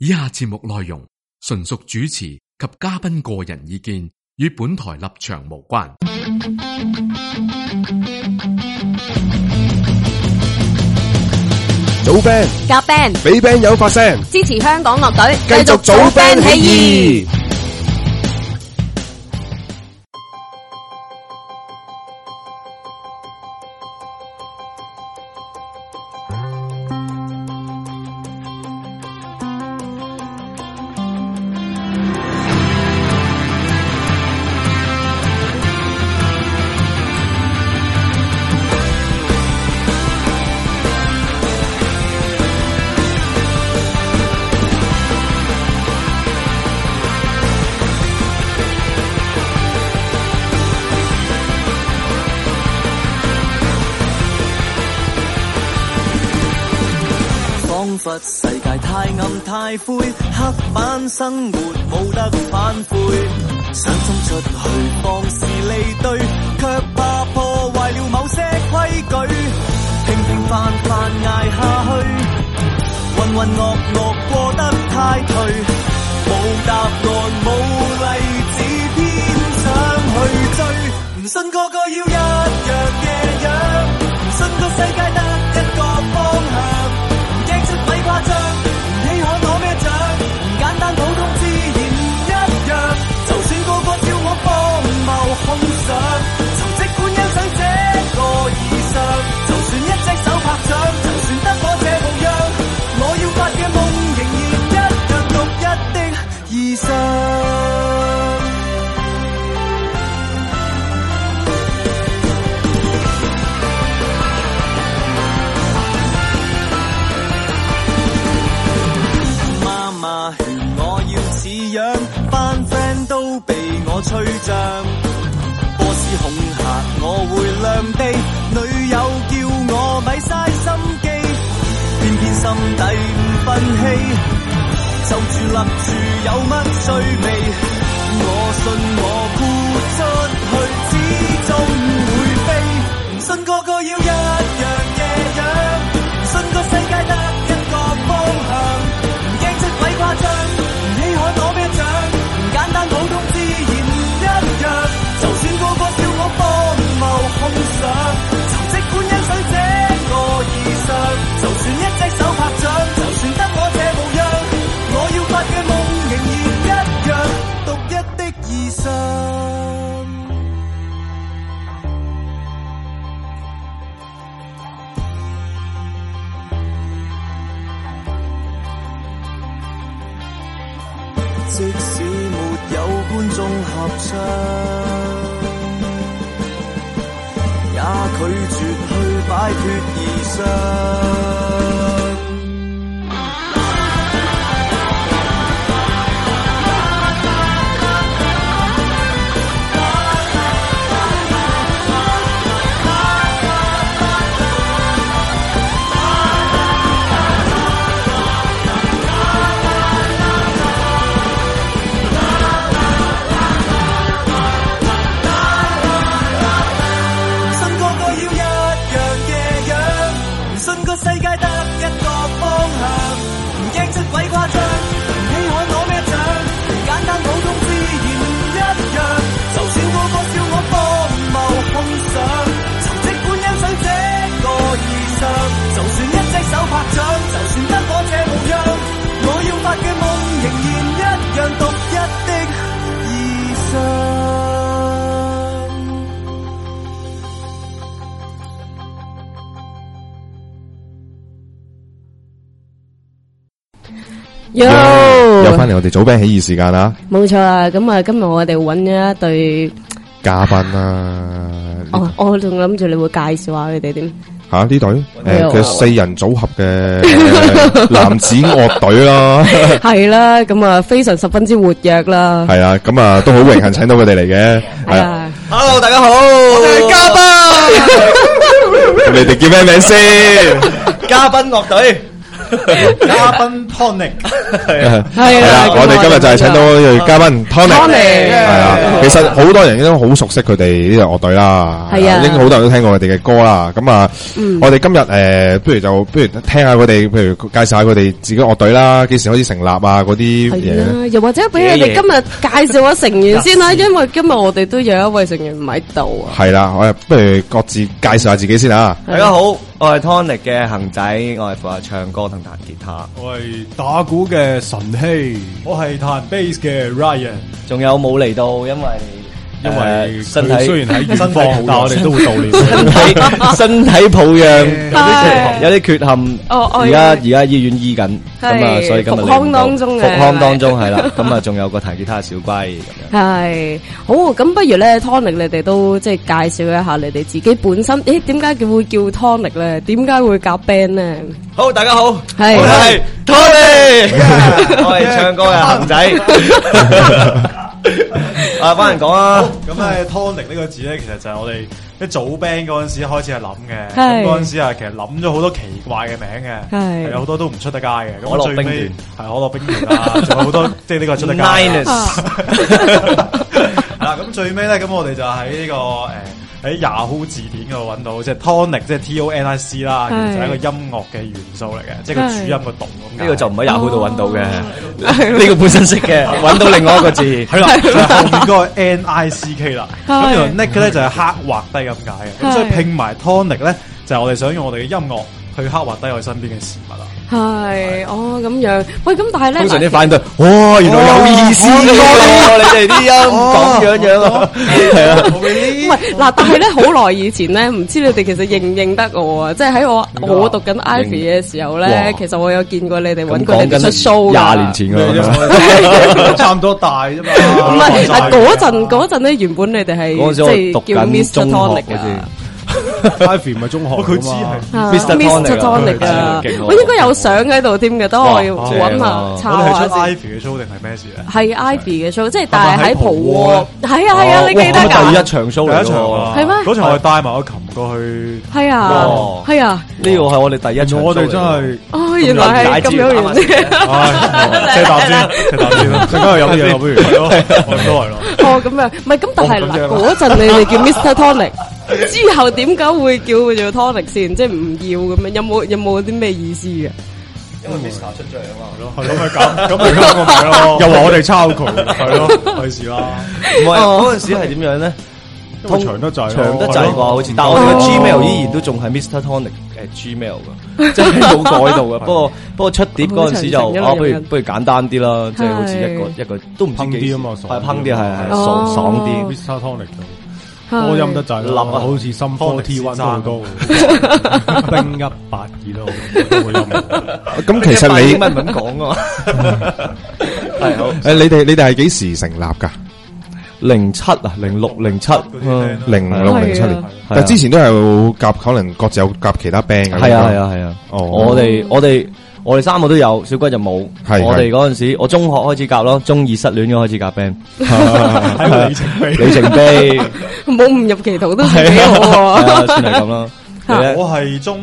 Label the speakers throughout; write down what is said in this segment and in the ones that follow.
Speaker 1: 以下節目內容純屬主持及嘉賓個人意見，與本台立場無關。
Speaker 2: 組 band
Speaker 3: 夾 band
Speaker 2: 俾 band 友發聲，
Speaker 3: 支持香港樂隊，
Speaker 2: 繼續組 band 起義。
Speaker 4: 世界太暗太灰，黑板生活冇得反悔，想衝出去放肆離隊，卻怕破壞了某些規矩，平平凡凡捱下去，渾渾噩噩過得太頹，冇答案冇例子，偏想去追，唔信個個要一樣嘅樣，唔信個世界得一個方向，出鬼誇張，唔稀罕攞咩獎，唔簡單普通自然唔一樣。就算個個笑我荒謬空想，就即管欣賞這個異常。就算一隻手拍掌，就算得我這模樣，我要發嘅夢仍然一樣獨一的異常。班 friend 都被我吹脹，波斯恐嚇我會亮地，女友叫我咪嘥心機，偏偏心底唔忿氣，就住立住有乜趣味，我信我豁出去始終會飛，唔信個個要一樣嘅樣，唔信個世界得一個方向，唔驚出鬼誇張，攞咩獎？唔簡單普通自然唔一樣。就算個個笑我荒謬空想，就即管欣賞這個異常。就算一隻手拍掌，就算得我這模樣，我要發嘅夢仍然一樣獨一的異常。即使沒有觀眾合唱，也拒絕去擺脫異常。世界得一個方向，唔驚出鬼誇張，唔稀罕攞咩獎，唔簡單普通自然唔一樣。就算個個笑我荒謬空想，就即管欣賞這個異常。就算一隻手拍掌，就算得我這模樣，我要發嘅夢仍然一樣獨一的異常。
Speaker 3: 有
Speaker 2: 翻嚟我哋組 band 起義時間啦，
Speaker 3: 冇錯啦。咁啊，今日我哋揾咗一對
Speaker 2: 嘉賓啦。
Speaker 3: 我仲諗住你會介紹下佢哋點
Speaker 2: 吓呢隊佢4人組合嘅男子樂隊啦，
Speaker 3: 係啦。咁啊，非常十分之活躍啦。
Speaker 2: 係啊，咁啊都好榮幸請到佢哋嚟嘅。係啊
Speaker 4: ，Hello， 大家好，我哋係嘉賓。
Speaker 2: 你哋叫咩名先？
Speaker 4: 嘉賓樂隊。
Speaker 5: 嘉賓 Tonic
Speaker 3: 係啊，
Speaker 2: 我哋今日就係請到呢位嘉賓 Tonic， 係啊，其實好多人都好熟悉佢哋呢個樂隊啦，
Speaker 3: 係啊，
Speaker 2: 應該好多人都聽過佢哋嘅歌啦。咁啊，我哋今日不如聽下佢哋，譬如介紹下佢哋自己樂隊啦，幾時開始成立啊嗰啲嘢。
Speaker 3: 又或者俾佢哋今日介紹下成員先啦，因為今日我哋都有一位成員唔喺度啊。
Speaker 2: 係啦，我不如各自介紹下自己先啊。
Speaker 6: 大家好，我係 Tonic 嘅恒仔，我係負責唱歌同彈吉他。
Speaker 5: 我係打鼓嘅神希，我係彈 bass 嘅 Ryan，
Speaker 6: 仲有冇嚟到，因為
Speaker 5: 身體雖然喺遠方，但我哋都會悼念
Speaker 6: 身體抱恙有啲缺陷，而家醫院醫緊，咁啊，所以今日
Speaker 3: 復康當中
Speaker 6: 係啦，咁啊，仲有個彈吉他嘅小龜咁樣。
Speaker 3: 係好，咁不如咧 Tonic 你哋都即係介紹一下你哋自己本身，點解會叫 Tonic 咧？點解會夾 band 咧？
Speaker 6: 好，大家好，我係 Tonic， 我係唱歌嘅恒仔。班人講啊，
Speaker 5: 咁咧 Tonic 呢個字咧，其實就係我哋一組 band 嗰陣時開始係諗嘅，咁嗰陣時其實諗咗好多奇怪嘅名嘅，有好多都唔出得街嘅，咁最尾係可樂冰團啊，仲有好多即係呢個出得街。係啦，咁最尾咧，咁我哋就喺呢個喺 Yahoo 字典嗰度揾到，即係 Tonic， 即係 TONIC 啦，其實係一個音樂嘅元素嚟嘅，即係個主音個動咁。
Speaker 6: 呢個就唔喺 Yahoo 度揾到嘅，呢個本身識嘅，揾到另外一個字，
Speaker 5: 係啦，就係後面嗰個 NICK 啦。咁原來 Nick 咧就係刻畫低咁解嘅，咁所以拼埋 Tonic 咧就係我哋想用我哋嘅音樂去刻畫低我哋身邊嘅事物啦。
Speaker 3: 係咁樣，喂，咁但係咧，
Speaker 6: 通常啲反應都係，哇，原來有意思嘅，你哋啲音咁樣啊，係啊，
Speaker 3: 唔係嗱，但係咧好耐以前咧，唔知你哋其實認唔認得我啊？即係喺我讀緊 Ivy 嘅時候咧，其實我有見過你哋揾過你哋出 show
Speaker 6: 20年前㗎，
Speaker 5: 差唔多大啫嘛。
Speaker 3: 唔係嗰陣咧，原本你哋係即係叫 Mr. Tonic 嘅。
Speaker 5: Ivy 唔係中學，佢知係
Speaker 3: Mr. Tonic 啊！我應該有相喺度添嘅，等我要揾下抄下先。
Speaker 5: 我哋係出 Ivy 嘅 show 定係咩事咧？
Speaker 3: 係 Ivy 嘅 show， 即係但係喺蒲窩。係啊，你記得㗎？
Speaker 6: 第一場 show 嚟㗎，
Speaker 3: 係咩？
Speaker 5: 嗰場我哋帶埋個琴過去。
Speaker 3: 係啊，
Speaker 6: 呢個係我哋第一場。
Speaker 5: 我哋真係
Speaker 3: 原來係咁樣原先。
Speaker 5: 車啖先啦，陣間去飲嘢咯，不如我都係咯。
Speaker 3: 咁樣，唔係咁，但係嗱嗰陣你哋叫 Mr. Tonic。之後點解會叫佢做 Tonic 先？即係唔要咁樣，有冇啲咩意思嘅？
Speaker 6: 因為 Mr. 出咗嚟啊嘛，
Speaker 5: 係咯，咁咪咁個名咯。又話我哋抄佢，係咯，費事啦。
Speaker 6: 唔係嗰陣時係點樣咧？
Speaker 5: 長得滯
Speaker 6: 啩，好似。但係我哋嘅 Gmail 依然都仲係 Mr. Tonic 嘅 Gmail 㗎，即係冇改到嘅。不過出碟嗰陣時就不如簡單啲啦，即係好似一個都唔知幾
Speaker 5: 啲啊嘛，
Speaker 6: 係烹啲係爽啲。
Speaker 5: Mr. Tonic 多音得滯啦，好似心科 T1 都好多，冰182都好音。
Speaker 2: 咁其實你
Speaker 6: 乜唔咁講啊？係好。
Speaker 2: 你哋係幾時成立㗎
Speaker 6: ？07啊，06、07，
Speaker 2: 06、07年。但之前都係夾，可能各自有夾其他 band 嘅。
Speaker 6: 係啊。我哋三個都有，小龜就冇。我哋嗰陣時，我中學開始夾咯，中二失戀咗開始夾 band。
Speaker 5: 係個
Speaker 6: 里程碑，
Speaker 3: 冇誤入歧途都幾好啊！
Speaker 6: 算係咁啦。
Speaker 5: 我係中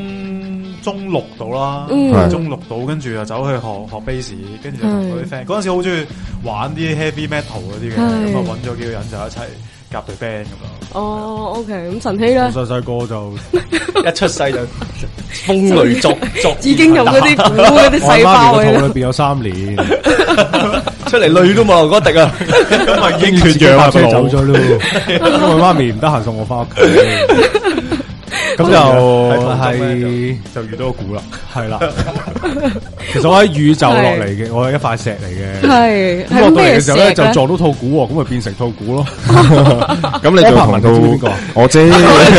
Speaker 5: 6度啦，中6度，跟住又走去學 bass，跟住就同嗰啲 friend。嗰陣時好中意玩啲 heavy metal 嗰啲嘅，咁啊揾咗幾個人就一齊夾隊 band 咁咯。
Speaker 3: OK， 咁神希咧，
Speaker 5: 細個就
Speaker 6: 一出世就風雷作，
Speaker 3: 已經有嗰啲鼓嗰啲細胞喺
Speaker 5: 裏邊有3年，
Speaker 6: 出嚟淚都冇流嗰滴啊！
Speaker 5: 咁咪已經血氧走咗咯，因為媽咪唔得閒送我翻屋企。咁就遇到個鼓啦，係啦。其實我喺宇宙落嚟嘅，我係一塊石嚟嘅。
Speaker 3: 係
Speaker 5: 咁落到嚟嘅時候咧，就撞到套鼓，咁咪變成套鼓咯。
Speaker 2: 咁你就同到邊個？我知。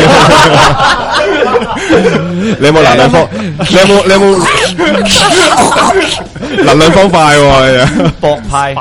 Speaker 2: 你有冇能量方？你有冇能量方塊喎？
Speaker 6: 博派。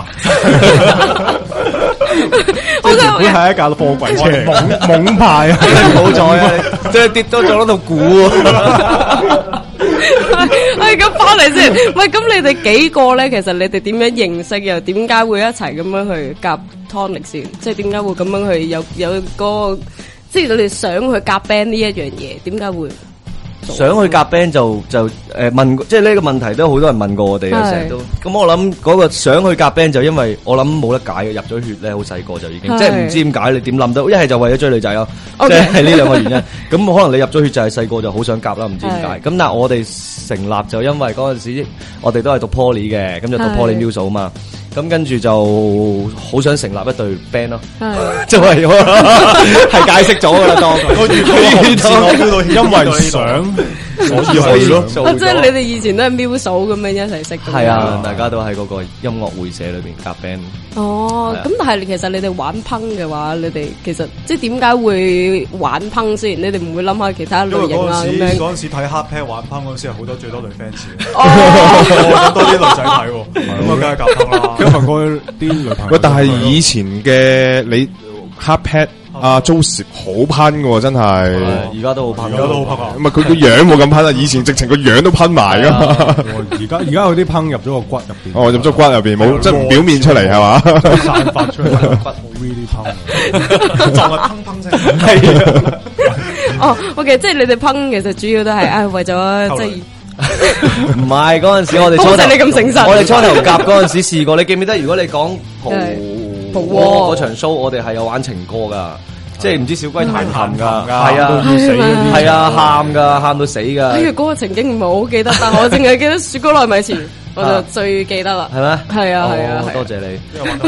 Speaker 5: 即係原本係一架貨櫃車，懵派啊！
Speaker 6: 冇錯啊，即係跌咗咗套鼓啊！
Speaker 3: 咁翻嚟先，喂，咁你哋幾個咧？其實你哋點樣認識，又點解會一齊咁樣去夾 Tonic 先？即係點解會咁樣去有個，即係你哋想去夾 band 呢一樣嘢？點解會？ 做？
Speaker 6: 想去夾 band 就問，即係呢個問題都好多人問過我哋啊，成日都。咁我諗嗰個想去夾 band 就因為我諗冇得解嘅，入咗血咧，好細個就已經，即係唔知點解你點諗到，一係就為咗追女仔咯，即係呢兩個原因。咁可能你入咗血就係細個就好想夾啦，唔知點解。咁但係我哋成立就因為嗰陣時我哋都係讀 Poly 嘅，咁就讀 Poly Music 啊嘛。咁跟住就好想成立一隊 band 咯，就係解釋咗噶啦，當
Speaker 5: 我因為想所以去咯，
Speaker 3: 即係你哋以前都係 Music 咁樣一齊識嘅。
Speaker 6: 係啊，大家都喺嗰個音樂會社裏邊夾 band。
Speaker 3: 哦，咁但係其實你哋玩 punk 嘅話，你哋其實即係點解會玩 punk 先？你哋唔會諗下其他類型啊咁樣？
Speaker 5: 嗰陣時睇 Hard Pair 玩 punk 嗰陣時係好多最多女 fans，多啲女仔睇喎，咁啊梗係夾 punk 啦。因為嗰啲女朋友。
Speaker 2: 喂，但係以前嘅你 Hard Pair 阿 Joseph 好噴嘅真係，
Speaker 6: 而家都好噴，
Speaker 5: 而家都好噴啊！
Speaker 2: 唔係佢個樣冇咁噴啊，以前直情個樣都噴埋噶。
Speaker 5: 而家有啲噴入咗個骨入邊。
Speaker 2: 哦，入咗骨入邊，冇即係表面出嚟係嘛？
Speaker 5: 散發出嚟骨好 really 噴，就係噴聲。係
Speaker 3: 哦，OK， 即係你哋噴其實主要都係為咗即係。
Speaker 6: 唔係嗰陣時，我哋初頭
Speaker 3: 你咁誠實，
Speaker 6: 我哋初頭夾嗰陣時試過，你記唔記得？如果你講蒲嗰場 show，我哋係有玩情歌噶，即係唔知小龜彈琴噶，係啊，係啊，喊噶，喊到死噶。
Speaker 3: 哎呀，嗰個情景唔係好記得，但係我淨係記得雪糕糯米糍，我就最記得啦。
Speaker 6: 係咩？
Speaker 3: 係啊，係啊，
Speaker 6: 多謝你。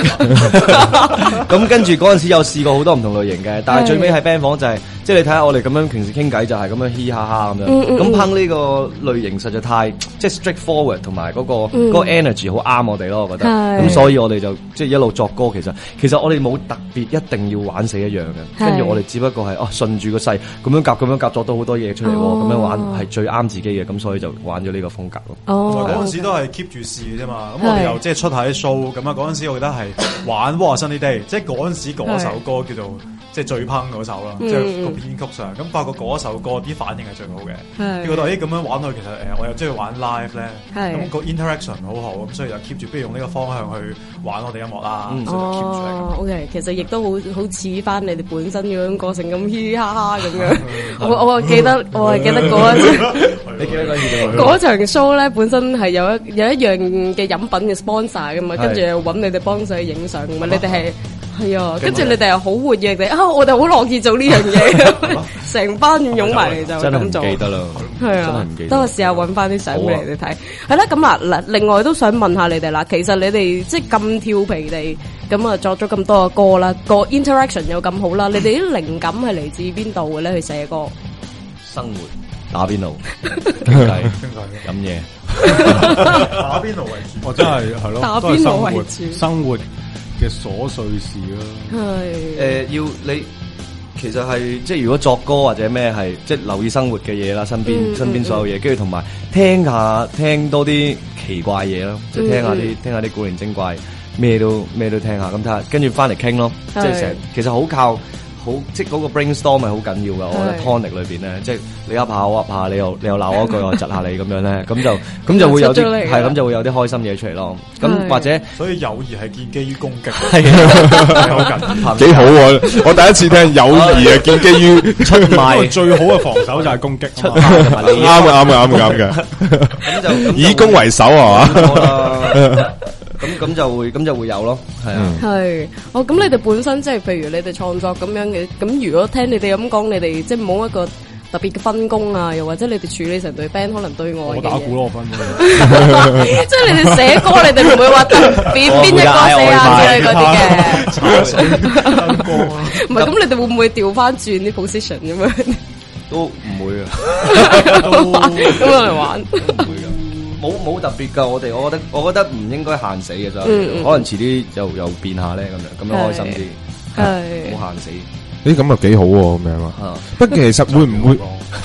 Speaker 6: 咁跟住嗰陣時有試過好多唔同類型嘅，但係最尾喺 band 房就係。即係你睇下我哋咁樣平時傾偈就係咁樣嘻哈哈咁樣，咁punk呢個類型實在太即係 straightforward 同埋嗰個 energy 好啱我哋咯，我覺得。咁所以我哋就即係一路作歌，其實我哋冇特別一定要玩死一樣嘅，跟住我哋只不過係順住個勢咁樣夾作到好多嘢出嚟喎，咁樣玩係最啱自己嘅，咁所以就玩咗呢個風格咯。
Speaker 5: 哦，嗰陣時都係 keep 住試嘅啫嘛，咁我哋又即係出下啲 show 咁啊，嗰陣時我記得係玩 What a Sunny Day，即係嗰陣時嗰首歌叫做。即係最punk嗰首啦，即係個編曲上，咁發覺嗰首歌啲反應係最好嘅。覺得咁樣玩落去，其實我又中意玩 live 咧，咁個 interaction 好好，咁所以就 keep 住，不如用呢個方向去玩我哋音樂啦。
Speaker 3: 哦，OK，其實亦都好似翻你哋本身嗰種過程咁嘻嘻哈哈咁樣。我係記得嗰陣時，
Speaker 6: 你記得
Speaker 3: 嗰場 show 咧，本身係有一樣嘅飲品嘅 sponsor 噶嘛，跟住揾你哋幫手去影相，咁你哋係。係啊，跟住你哋又好活躍嘅，我哋好樂意做呢樣嘢，成班湧埋嚟就咁做。
Speaker 6: 真係唔記得啦，
Speaker 3: 係啊，等我試下揾翻啲相俾你哋睇。係啦，咁嗱，另外都想問下你哋啦，其實你哋即係咁調皮地咁啊，作咗咁多嘅歌啦，個 interaction 又咁好啦，你哋啲靈感係嚟自邊度嘅咧？去寫歌？
Speaker 6: 生活，打邊爐，傾偈，飲嘢，
Speaker 5: 打邊爐為主。我真係咯，
Speaker 3: 打邊爐為主，
Speaker 5: 生活。嘅瑣碎事咯，
Speaker 3: 係
Speaker 6: 要你其實係即係如果作歌或者咩係即係留意生活嘅嘢啦，身邊所有嘢，跟住同埋聽多啲奇怪嘢咯，即係聽下啲古靈精怪，咩都聽下，咁睇下，跟住翻嚟傾咯，即係其實好靠。好即係嗰個 brainstorm 係好緊要噶，我覺得 Tonic 裏邊咧，即係你噏下我噏下，你又鬧我一句，我窒下你咁樣咧，咁就會有啲係咁就會有啲開心嘢出嚟咯。咁或者
Speaker 5: 所以友誼係建基於攻擊，
Speaker 6: 係好緊，
Speaker 2: 幾好喎！我第一次聽友誼係建基於出賣，
Speaker 5: 最好嘅防守就係攻擊，
Speaker 6: 出賣同埋利益，
Speaker 2: 啱嘅。咁就以攻為守係嘛？
Speaker 6: 咁就會有咯，係啊，
Speaker 3: 係咁你哋本身即係譬如你哋創作咁樣嘅，咁如果聽你哋咁講，你哋即係冇一個特別嘅分工啊，又或者你哋處理成隊 band 可能對外嘅嘢，
Speaker 5: 我打鼓咯，我分
Speaker 3: 即係你哋寫歌，你哋唔會話特別邊一個寫啊之類嗰啲嘅，唔係咁你哋會唔會調翻轉啲 position 咁樣？
Speaker 6: 都唔會啊，
Speaker 3: 咁樣嚟玩，
Speaker 6: 唔會噶。冇特別噶，我覺得唔應該限死嘅，可能遲啲又變下咧，咁樣開心啲，冇限死。
Speaker 2: 咁又幾好喎，咁樣啊。不過其實會唔會？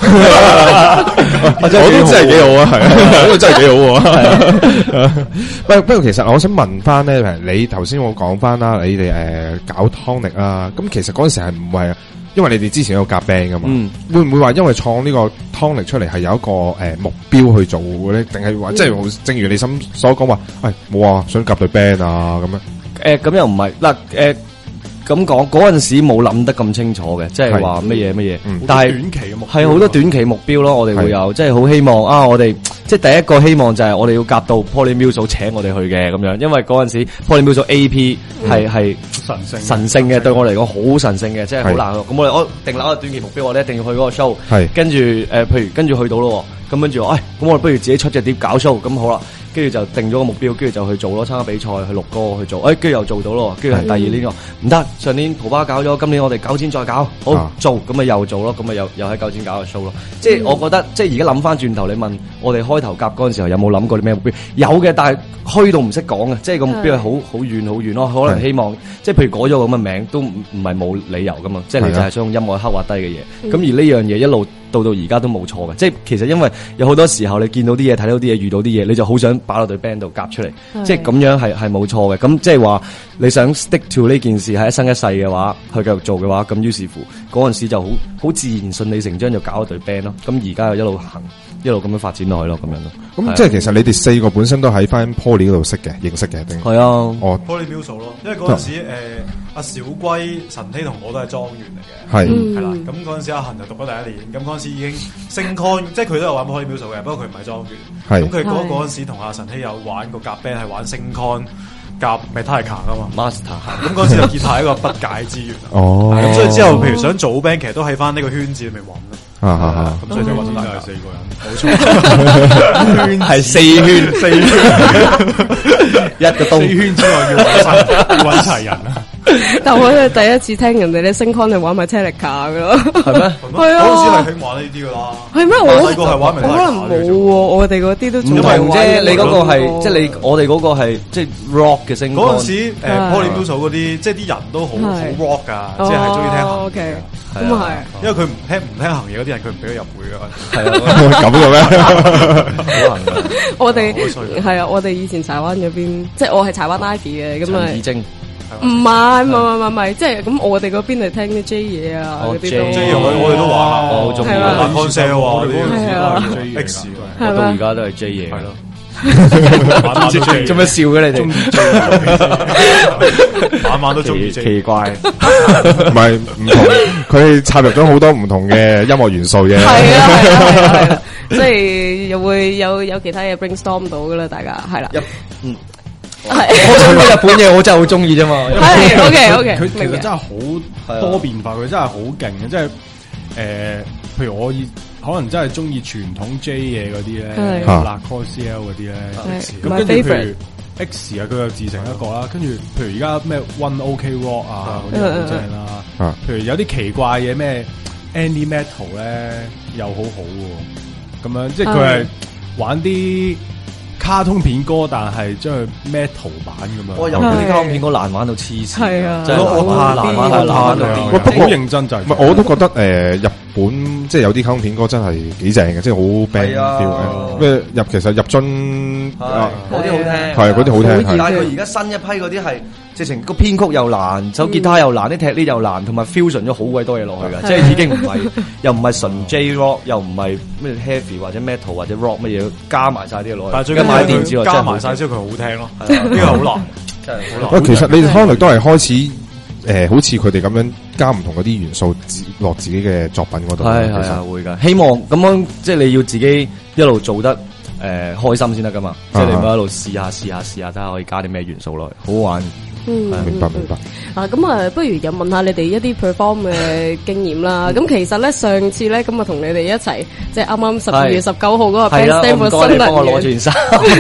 Speaker 2: 我都真係幾好啊，係啊，呢個真係幾好喎。不過其實我想問翻咧，你頭先我講翻啦，你哋搞 Tonic 啊，咁其實嗰陣時係唔係？因為你哋之前有夾 band 噶嘛，會唔會話因為創呢個 Tonic 出嚟係有一個目標去做嘅咧？定係話即係正如你所講話，冇啊，想夾隊 band 啊咁樣？
Speaker 6: 咁又唔係嗱， 咁講嗰陣時冇諗得咁清楚嘅，即係話乜嘢，但係
Speaker 5: 短期嘅目標
Speaker 6: 係好多短期目標咯。我哋會有，即係好希望啊！我哋即係第一個希望就係我哋要夾到 Polymuscle 請我哋去嘅咁樣，因為嗰陣時 Polymuscle AP 係神聖嘅，對我嚟講好神聖嘅，即係好難。咁我定立一個短期目標，我哋一定要去嗰個 show。跟住譬如跟住去到咯，咁跟住話，咁我哋不如自己出隻碟搞 show，咁好啦。跟住就定咗個目標，跟住就去做咯，參加比賽去錄歌去做，跟住又做到咯，跟住係第二年喎，唔得，上年蒲巴搞咗，今年我哋9展再搞，好做，咁咪又做咯，咁咪又喺9展搞個 show 咯，即係我覺得，即係而家諗翻轉頭，你問我哋開頭夾嗰陣時候有冇諗過啲咩目標？有嘅，但係虛到唔識講嘅，即係個目標係好遠咯，可能希望即係譬如改咗咁嘅名，都唔係冇理由噶嘛，即係你就係想用音樂刻畫低嘅嘢，咁而呢樣嘢一路到而家都冇錯嘅，即係其實因為有好多時候你見到啲嘢、睇到啲嘢、遇到啲嘢，你就好想擺落隊 band 度夾出嚟，即係咁樣係冇錯嘅。咁即係話你想 stick to 呢件事係一生一世嘅話，去繼續做嘅話，咁於是乎嗰陣時就好自然順理成章就搞咗隊 band 咯。咁而家又一路行，一路咁樣發展落去咯，咁樣咯。
Speaker 2: 咁即係其實你哋4個本身都喺翻 Poly 嗰度認識嘅，定
Speaker 6: 係啊
Speaker 5: ，Polymuscle 咯，因為嗰陣時阿小龜、晨曦同我都係莊園嚟嘅，係啦。咁嗰陣時阿恒就讀咗第一年，咁嗰陣時已經升 con，即係佢都有玩 Polymuscle 嘅，不過佢唔係莊園。咁佢嗰陣時同阿晨曦有玩個夾 band 係玩升 con 夾 Metallica 噶嘛
Speaker 6: ，Master。咁
Speaker 5: 嗰陣時就吉他係一個不解之緣。咁所以之後譬如想組 band，其實都喺翻呢個圈子裏面揾咯。咁所以就揾咗大家4個人，冇錯，圈係4圈，一個4圈之外要揾齊人啊！
Speaker 3: 但我係第一次聽人哋咧升 con 係玩埋 Metallica 噶咯，
Speaker 6: 係咩？
Speaker 5: 係啊，嗰陣時係興玩呢啲噶啦。
Speaker 3: 係咩？我
Speaker 5: 細個係玩埋 Metallica
Speaker 3: 可能冇喎，我哋嗰啲都仲
Speaker 6: 係啫。你嗰個係即係我哋嗰個係即係 rock 嘅升 con。
Speaker 5: 嗰陣時Polymuscle 嗰啲即係啲人都好 rock 噶，即係中意聽行嘅。
Speaker 3: 咁啊係，
Speaker 5: 因為佢唔聽行嘢嗰啲人，佢唔俾佢入會噶。
Speaker 6: 係啊，
Speaker 2: 咁嘅咩？
Speaker 6: 好難㗎。
Speaker 3: 我哋係啊，我哋以前柴灣嗰邊，即係我係柴灣 Ivy 嘅，咁啊。唔係，即係咁我哋嗰邊係聽啲 J 嘢啊，嗰啲都
Speaker 5: J 嘢我哋都玩啊，
Speaker 6: 我好中意
Speaker 5: 啊 Concert 啊，
Speaker 6: 我
Speaker 5: 哋 J X，
Speaker 6: 我到而家都係 J 嘢，係
Speaker 5: 咯。
Speaker 6: 做咩笑嘅你哋？
Speaker 5: 晚晚都中意 J，
Speaker 6: 奇怪，
Speaker 2: 唔係唔同，佢插入咗好多唔同嘅音樂元素嘅。
Speaker 3: 係啊，即係又會有其他嘢 brainstorm 到噶啦，大家係啦。
Speaker 6: 我想講日本嘢，我真係好中意啫嘛。
Speaker 3: 係 OK，
Speaker 5: 佢其實真係好多變化，佢真係好勁嘅，即係譬如我可能真係中意傳統 J 嘢嗰啲咧，LaCourciel 嗰啲咧，咁跟住譬如 X 啊，佢又自成一個啦，跟住譬如而家咩 One OK Rock 啊嗰啲好正啦，譬如有啲奇怪嘢咩 Andy Metal 咧又好好喎，咁樣即係佢係玩啲卡通片歌，但係將佢 metal 版咁樣。
Speaker 6: 我有啲卡通片歌難玩到黐線，
Speaker 3: 係啊，
Speaker 6: 真係難玩到
Speaker 2: 不過好認真就係，我都覺得日本即係有啲卡通片歌真係幾正嘅，即係好 band feel 咩其實入樽
Speaker 6: 嗰啲好聽，
Speaker 2: 係嗰啲好聽。
Speaker 6: 但係佢而家新一批嗰啲係直情個編曲又難，手吉他又難，啲踢呢又難，同埋 fusion 咗好鬼多嘢落去㗎，即係已經唔係又唔係純 J rock，又唔係咩 heavy 或者 metal 或者 rock 乜嘢，加埋晒啲嘢落去。
Speaker 5: 但係最緊要佢加埋晒之後佢好聽咯，呢個好難，真係好難。
Speaker 2: 其實你哋可能都係開始好似佢哋咁樣加唔同嗰啲元素落自己嘅作品嗰度。
Speaker 6: 係啊，會㗎。希望咁樣即係你要自己一路做得開心先得㗎嘛，即係你唔好一路試下，睇下可以加啲咩元素落去，好好玩。
Speaker 2: 明白。
Speaker 3: 咁啊，不如又問下你哋一啲 perform 嘅經驗啦。咁其實咧，上次咧，咁啊同你哋一齊，即係啱啱12月19號嗰個 band stand for 新能源。幫我攞住件衫。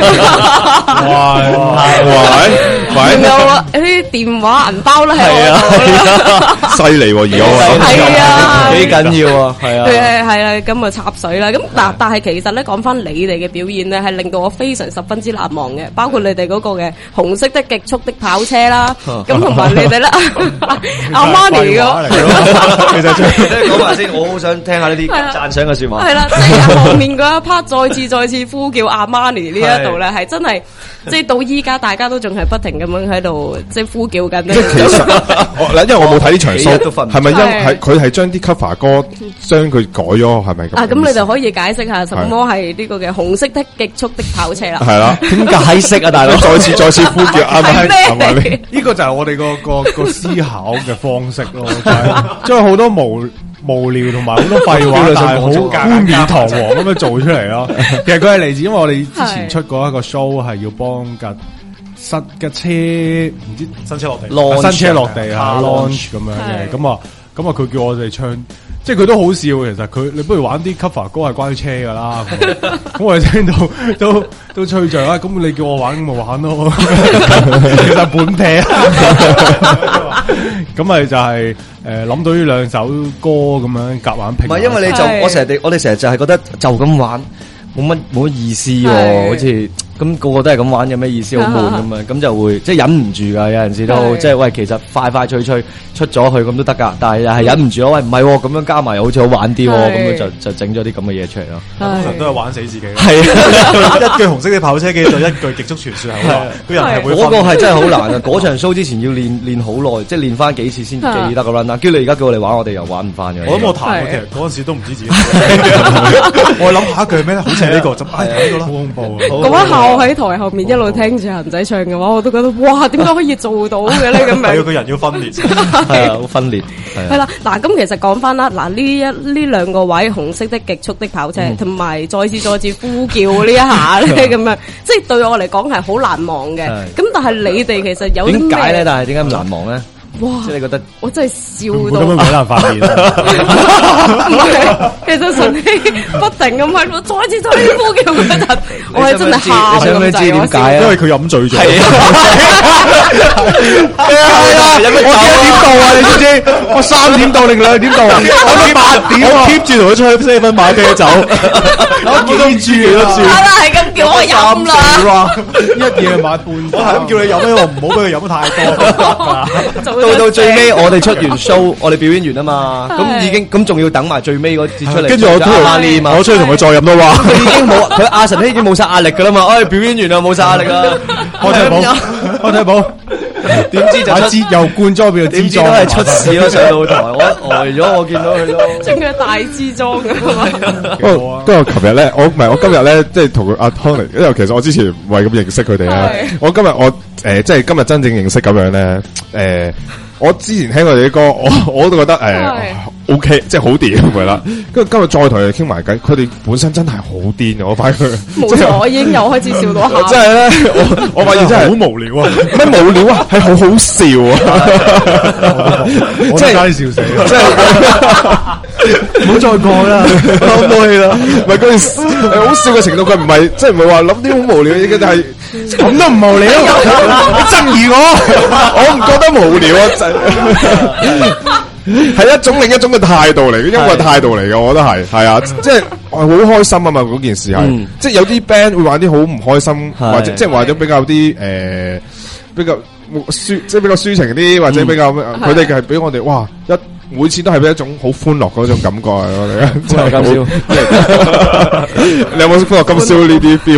Speaker 3: 喂，仲有啲電話銀包啦，係啊，
Speaker 2: 犀利喎，而家
Speaker 3: 係啊，
Speaker 6: 幾緊要啊，係啊，
Speaker 3: 係啊，咁啊插水啦。咁但係其實咧，講翻你哋嘅表現咧，係令到我非常十分之難忘嘅，包括你哋嗰個嘅紅色的極速的跑車啦。咁同埋你哋咧，阿媽嚟嘅，
Speaker 6: 其實講埋先，我好想聽下呢啲讚賞嘅說話。
Speaker 3: 係啦，即係後面嗰一 part 再次呼叫阿媽嚟呢一度咧，係真係即係到依家大家都仲係不停咁樣喺度即係呼叫緊咧。
Speaker 2: 即係其實嗱，因為我冇睇呢場
Speaker 6: 幾日都瞓
Speaker 2: show， 係咪係佢係將啲 cover 歌將佢改咗，係咪咁？
Speaker 3: 啊，咁你就可以解釋下什麼係呢個嘅紅色的極速的跑車啦。
Speaker 2: 係啦，
Speaker 6: 點解釋啊，大佬？
Speaker 2: 再次呼叫啱咪？係咪你？
Speaker 5: 呢個就係我哋個思考嘅方式咯，就係將好多無聊同埋好多廢話，但係好冠冕堂皇咁樣做出嚟咯。其實佢係嚟自，因為我哋之前出過一個 show 係要幫新嘅車，唔知新車落地，新車落地啊 launch 咁樣嘅，咁啊佢叫我哋唱。即係佢都好笑，其實你不如玩啲 cover 歌係關於車噶啦，咁我哋聽到都吹脹啦，咁你叫我玩咁咪玩咯，其實本撇，咁咪就係諗到呢兩首歌咁樣夾硬拼。
Speaker 6: 唔係因為我哋成日就係覺得就咁玩冇乜意思喎，好似。咁個個都係咁玩，有咩意思？好悶咁啊！咁就會即係忍唔住噶，有陣時都即係喂，其實快脆出咗去咁都得噶，但係又係忍唔住咯。喂，唔係咁樣加埋，好似好玩啲，咁樣就整咗啲咁嘅嘢出嚟咯。
Speaker 5: 通常都係玩死自己。
Speaker 6: 係
Speaker 5: 一句紅色嘅跑車機就一句極速傳說係好難，個人係會。
Speaker 6: 嗰個係真係好難啊！嗰場 show 之前要練好耐，即係練翻幾次先記得個 run 啦。跟住你而家叫我哋玩，我哋又玩唔翻嘅。
Speaker 5: 我諗我彈，其實嗰陣時都唔知自己。我諗下一句咩咧？好似呢個就係呢個啦，好恐怖。
Speaker 3: 嗰一下我喺台後面一路聽住恒仔唱嘅話，我都覺得哇，點解可以做到嘅咧？咁樣
Speaker 5: 個人要分裂，
Speaker 6: 係啊，好分裂。
Speaker 3: 係啦，嗱，咁其實講翻啦，嗱呢兩個位紅色的極速的跑車，同埋再次呼叫呢一下咧，咁樣，即係對我嚟講係好難忘嘅。咁但係你哋其實有啲
Speaker 6: 點解咧？但係點解咁難忘咧？
Speaker 3: 哇！
Speaker 6: 即係你覺得
Speaker 3: 我真係笑到，
Speaker 5: 根本冇人發現。
Speaker 3: 唔係，其實晨曦不停咁喺度再次呼叫嗰陣，我係真係喊咁滯。
Speaker 6: 你知點解啊？
Speaker 5: 因為佢飲醉咗。
Speaker 6: 係啊，
Speaker 5: 我幾點到啊？你知唔知？我3點到定2點到啊？我8點，我 keep 住同佢出去7-11買啤酒。我記住幾多次？
Speaker 3: 係咁叫我飲啦。
Speaker 5: 一夜買半，我係咁叫你飲咧，我唔好俾佢飲太多。
Speaker 6: 到最尾，我哋出完 show，我哋表演完啊嘛，咁已經咁仲要等埋最尾嗰節出嚟。
Speaker 2: 跟住我出去同佢再飲都話，
Speaker 6: 佢已經冇，佢阿神希已經冇晒壓力噶啦嘛。哎，表演完啦，冇晒壓力啦。
Speaker 5: 開睇寶，
Speaker 6: 點知就
Speaker 5: 阿支又灌裝變咗支裝，
Speaker 6: 都係出事咯。上到台，我呆咗，我見到佢都
Speaker 3: 仲要大支裝㗎嘛。
Speaker 2: 不過琴日咧，我今日咧，即係同阿 Tony，因為其實我之前唔係咁認識佢哋啦。我今日即係今日真正認識咁樣咧，我之前聽過佢啲歌，我都覺得OK， 即係好掂係啦。跟住今日再同佢哋傾埋偈，佢哋本身真係好癲嘅，我發現佢。
Speaker 3: 冇錯，我已經又開始笑到喊。
Speaker 2: 真係咧，我發現真係
Speaker 5: 好無聊啊！
Speaker 2: 咩無聊啊？係好好笑啊！
Speaker 5: 我真係笑死，
Speaker 2: 真係。
Speaker 5: 唔好再講啦，
Speaker 2: 諗到氣啦。唔係嗰件事好笑嘅程度，佢唔係即係唔係話諗啲好無聊嘅嘢，但係咁都唔無聊。你質疑我唔覺得無聊啊！係一種另一種嘅態度嚟嘅，因為態度嚟嘅，我覺得係啊，即係我好開心啊嘛！嗰件事係，即係有啲 band 會玩啲好唔開心，或者即係或者比較啲比較即係比較抒情啲，或者比較佢哋係俾我哋哇每次都係俾一種好歡樂嗰種感覺啊！我哋真係今宵，你有冇歡樂今宵呢啲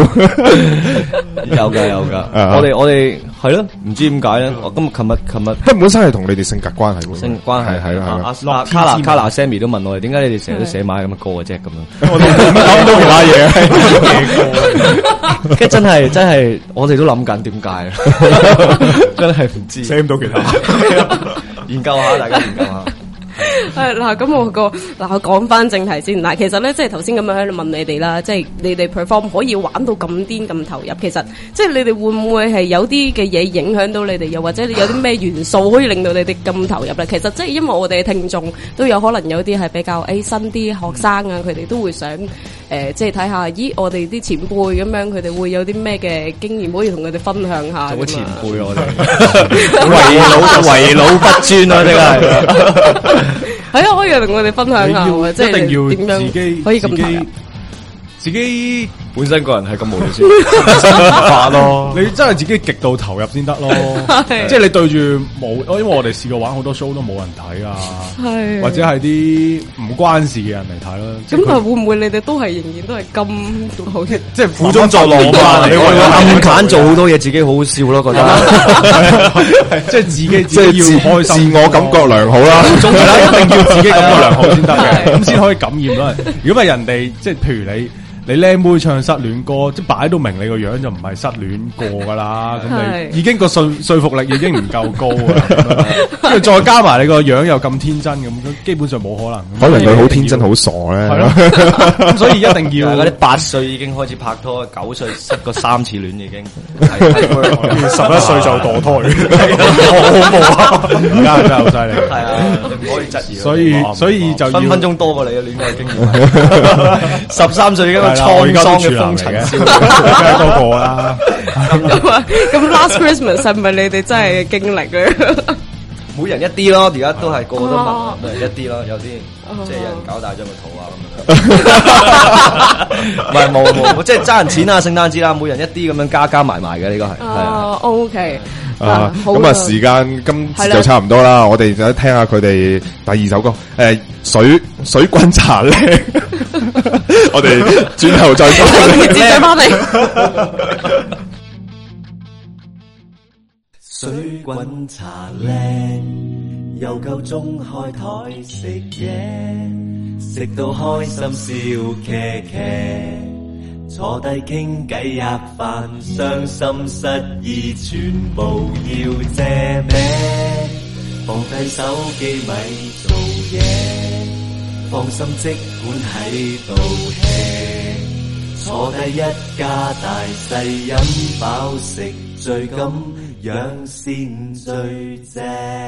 Speaker 2: feel？
Speaker 6: 有噶，我哋係咯，唔知點解咧？我琴日，
Speaker 2: 本身係同你哋性格關係喎，
Speaker 6: 性關係
Speaker 2: 係咯。
Speaker 6: 阿卡拿 Sammy 都問我哋，點解你哋成日都寫埋咁嘅歌嘅啫？咁樣
Speaker 5: 我諗到其他嘢，
Speaker 6: 跟真係，我哋都諗緊點解，真係唔知
Speaker 5: 寫唔到其他，
Speaker 6: 研究下，大家研究下。
Speaker 3: 係嗱，咁我講翻正題先。嗱，其實咧，即係頭先咁樣喺度問你哋啦，即係你哋 perform 可以玩到咁癲咁投入，其實即係你哋會唔會係有啲嘅嘢影響到你哋，又或者你有啲咩元素可以令到你哋咁投入咧？其實即係因為我哋嘅聽眾都有可能有啲係比較新啲學生啊，佢哋都會想即係睇下，咦，我哋啲前輩咁樣，佢哋會有啲咩嘅經驗可以同佢哋分享下。
Speaker 6: 做前輩我哋為老不尊啊，真係。
Speaker 3: 係啊，可以同我哋分享下，即係
Speaker 5: 一定要
Speaker 3: 點樣
Speaker 5: 自己
Speaker 3: 可以咁投入。
Speaker 5: 自己
Speaker 6: 本身個人係咁無聊先發咯。
Speaker 5: 你真係自己極度投入先得咯，即係你對住冇，因為我哋試過玩好多 show 都冇人睇啊，或者係啲唔關事嘅人嚟睇咯。
Speaker 3: 咁但係會唔會你哋都係仍然都係咁好嘅？
Speaker 5: 即係苦中作樂嘛？
Speaker 6: 你暗揀做好多嘢，自己好好笑咯，覺得
Speaker 5: 即係自己即係要開心，
Speaker 2: 自我感覺良好啦。
Speaker 5: 係啦，一定要自己感覺良好先得嘅，咁先可以感染到人。如果唔係人哋，即係譬如你靚妹唱失戀歌，即係擺到明你個樣就唔係失戀過噶啦，咁你已經個說服力已經唔夠高啊，跟住再加埋你個樣又咁天真咁，基本上冇可能。
Speaker 2: 可能佢好天真好傻咧，
Speaker 5: 係咯，所以一定要
Speaker 6: 嗰啲8歲已經開始拍拖，9歲失過3次戀已經，11
Speaker 5: 歲就墮胎，好恐怖啊！而家真係好犀利，
Speaker 6: 係啊，唔可以質疑。
Speaker 5: 所以就
Speaker 6: 分分鐘多過你嘅戀愛經驗，13歲已經。滄桑嘅風塵少，
Speaker 5: 梗係多過啦。
Speaker 3: 咁 Last Christmas 係咪你哋真係經歷咧？
Speaker 6: 每人一啲咯，而家都係個個都問，一啲咯，有啲即係有人搞大咗個肚啊咁樣。唔係冇，即係爭人錢啊！聖誕節啦，每人一啲咁樣加埋嘅呢個係。
Speaker 3: 哦 ，OK。
Speaker 2: 咁啊，時間今次就差唔多啦，我哋就聽下佢哋第2首歌，水滾茶靚，我哋轉頭再講，
Speaker 3: 接上翻嚟。
Speaker 4: 水滾茶靚，又夠鐘開台食嘢，食到開心笑騎騎。坐低傾偈吔飯，傷心失意全部要借咩？放低手機咪做嘢，放心即管喺度 hea， 坐低一家大細飲飽食醉咁樣先最正。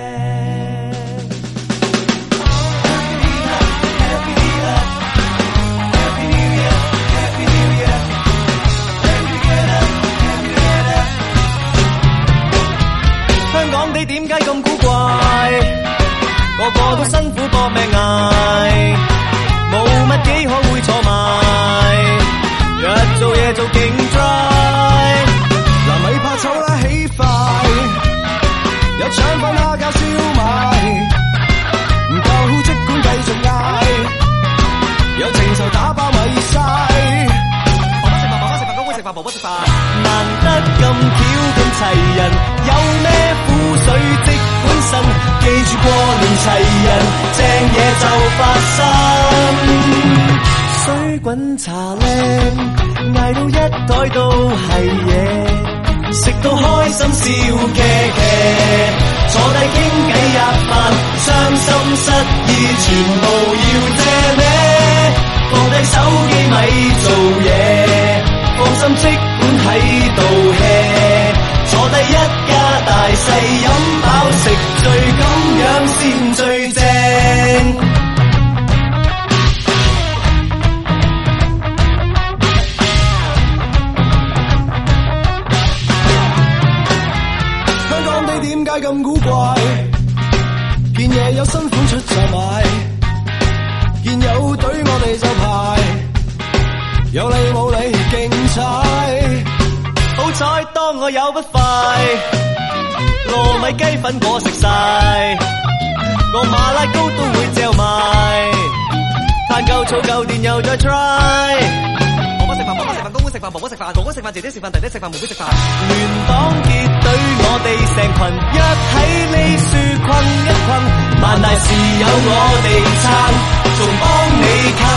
Speaker 4: 香港地點解咁古怪？個個都辛苦搏命捱，冇乜幾可會坐埋，日做夜做勁 dry。嗱咪怕醜啦起快，有腸粉蝦餃燒賣，唔夠即管繼續嗌，有情仇打包咪晒。爸爸食飯，公公食飯，婆婆食飯，難得咁巧咁齊人，有咩苦水即管呻，記住過年齊人，正嘢就發生。水滾茶靚，嗌到一台都係嘢，食到開心笑騎騎，坐低傾偈吔飯，傷心失意全部要借咩？放低手機咪做嘢，放心即管喺度 hea， 坐低一家大細飲飽食醉，咁樣先最正。香港地點解咁古怪？件嘢有新款出就買，見有隊我哋就排，有理冇理競踩。好彩當我有不快，糯米雞粉果食晒，個馬拉糕都會嚼埋，嘆夠醋夠電又再 try。婆婆食飯，公公食飯，婆婆食飯，哥哥食飯，姐姐食飯，弟弟食飯，妹妹食飯。聯黨結隊，我哋成群約喺呢樹困一困，萬大事有我哋撐，仲幫你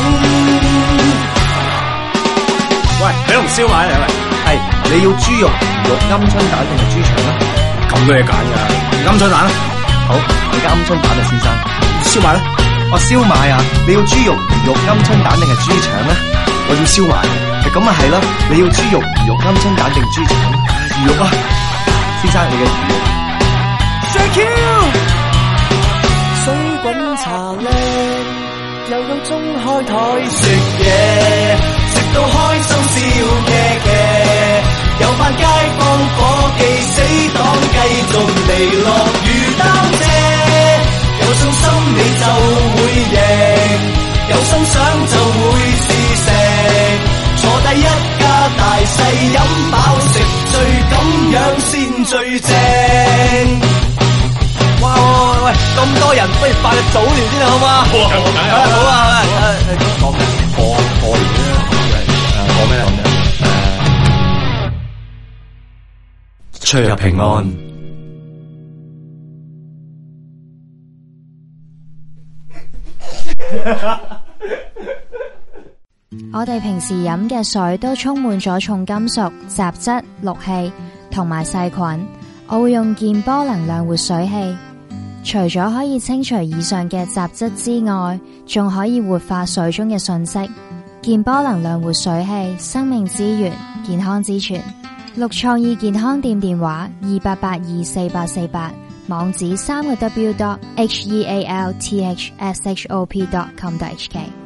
Speaker 4: 啃。
Speaker 7: 喂，你同燒賣嚟喂？係，你要豬肉、魚肉、鵪鶉蛋定係豬腸啊？咁多嘢揀㗎，鵪鶉蛋啦。好，你嘅鵪鶉蛋啊，先生。燒賣咧？我燒賣啊！你要豬肉、魚肉、鵪鶉蛋定係豬腸咧？我要燒賣。咁啊係啦，你要豬肉、魚肉、鵪鶉蛋定豬腸？魚肉啊，先生你嘅魚肉。Thank you。水滾茶靚，又夠鐘開台食嘢，食到開心笑騎騎，有班街坊伙計死黨繼續嚟落雨擔遮，有信心你就會贏，有心想就會試食。坐低一
Speaker 4: 正。哇喂，咁多人，不如拜個早年先好嘛？好啊，講咩？過年啦，講咩咧？出入平安。
Speaker 8: 我哋平時飲嘅水都充滿咗重金屬、雜質、氯氣同埋細菌。我會用健波能量活水器，除咗可以清除以上嘅雜質之外，仲可以活化水中嘅信息。健波能量活水器，生命之源，健康之泉。綠創意健康店電話28824848，網址3個W.healthshop.com.hk。